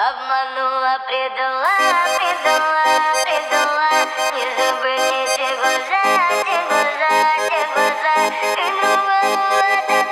Обманула, предала, предала, предала. Не забыть эти глаза, те глаза, те глаза. Ты другого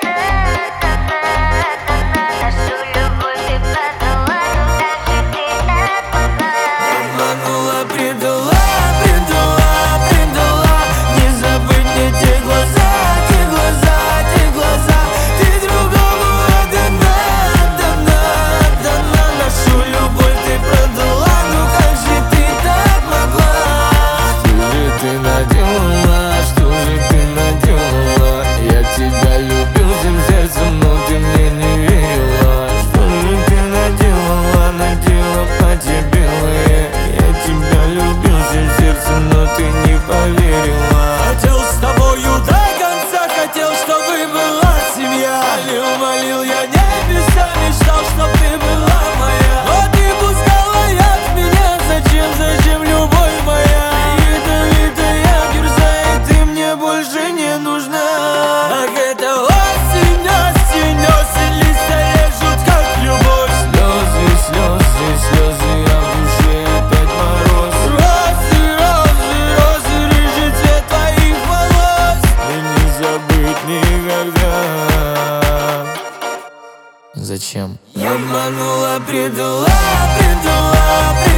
дана. Нашу любовь ты продала, ну как же ты так могла? Обманула, предала, предала, предала. Не забыть эти глаза, те глаза, те глаза. Ты другому дана, дана, дана. Нашу любовь ты продала, ну как же ты так могла? Что же ты наделала? Я тебя любил всем сердцем, но ты мне не верила. Что же ты наделала, надела платье белое? Я тебя любил всем сердцем, но ты не поверила. Хотел с тобою до конца, хотел, чтобы была семья. Молил я небеса, мечтал, чтоб ты была моя. Но ты пускала яд в меня, зачем любовь моя? Ядовитая гюрза, и ты мне больше не нужна. Ах, это осень, осень, осень, листья режут, как любовь. Слезы, слезы, слезы, а в душе опять мороз. Розы, розы, розы, рыжий цвет твоих волос. И не забыть никогда. Зачем? Обманула, предала, предала, предала.